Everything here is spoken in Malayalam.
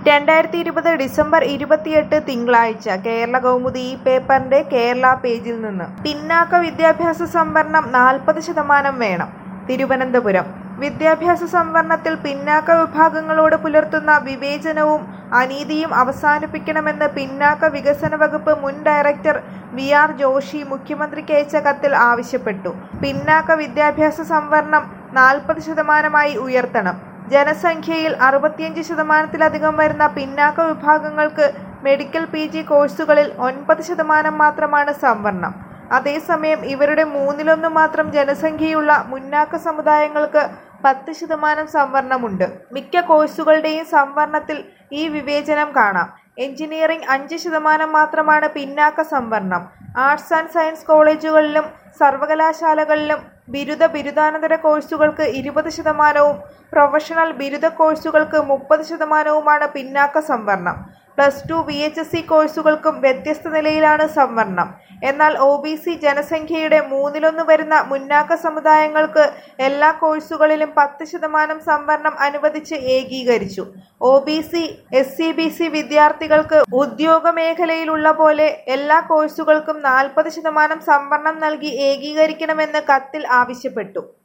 2020 ഡിസംബർ 28 തിങ്കളാഴ്ച കേരളകൗമുദി ഈ പേപ്പറിന്റെ കേരള പേജിൽ നിന്ന് പിന്നാക്ക വിദ്യാഭ്യാസ സംവരണം 40% വേണം. തിരുവനന്തപുരം വിദ്യാഭ്യാസ സംവരണത്തിൽ പിന്നാക്ക വിഭാഗങ്ങളോട് പുലർത്തുന്ന വിവേചനവും അനീതിയും അവസാനിപ്പിക്കണമെന്ന് പിന്നാക്ക വികസന വകുപ്പ് മുൻ ഡയറക്ടർ വി.ആർ. ജോഷി മുഖ്യമന്ത്രിക്ക് അയച്ച കത്തിൽ ആവശ്യപ്പെട്ടു. പിന്നാക്ക വിദ്യാഭ്യാസ സംവരണം 40%ആയി ഉയർത്തണം. ജനസംഖ്യയിൽ 65%-ലധികം വരുന്ന പിന്നാക്ക വിഭാഗങ്ങൾക്ക് മെഡിക്കൽ PG കോഴ്സുകളിൽ 9% മാത്രമാണ് സംവരണം. അതേസമയം ഇവരുടെ മൂന്നിലൊന്ന് മാത്രം ജനസംഖ്യയുള്ള മുന്നാക്ക സമുദായങ്ങൾക്ക് 10% സംവരണമുണ്ട്. മിക്ക കോഴ്സുകളുടെയും സംവരണത്തിൽ ഈ വിവേചനം കാണാം. എഞ്ചിനീയറിംഗ് 5% മാത്രമാണ് പിന്നാക്ക സംവരണം. ആർട്സ് ആൻഡ് സയൻസ് കോളേജുകളിലും സർവകലാശാലകളിലും ബിരുദാനന്തര കോഴ്സുകൾക്ക് 20%വും പ്രൊഫഷണൽ ബിരുദ കോഴ്സുകൾക്ക് 30%വുമാണ് പിന്നാക്ക സംവരണം. +2 VHSC കോഴ്സുകൾക്കും വ്യത്യസ്ത നിലയിലാണ് സംവരണം. എന്നാൽ OBC ജനസംഖ്യയുടെ മൂന്നിലൊന്ന് വരുന്ന മുന്നാക്ക സമുദായങ്ങൾക്ക് എല്ലാ കോഴ്സുകളിലും 10% സംവരണം അനുവദിച്ച് ഏകീകരിച്ചു. OBC, SC/BC വിദ്യാർത്ഥികൾക്ക് ഉദ്യോഗമേഖലയിലുള്ള പോലെ എല്ലാ കോഴ്സുകൾക്കും 40% സംവരണം നൽകി ഏകീകരിക്കണമെന്ന് കത്തിൽ ആവശ്യപ്പെട്ടു.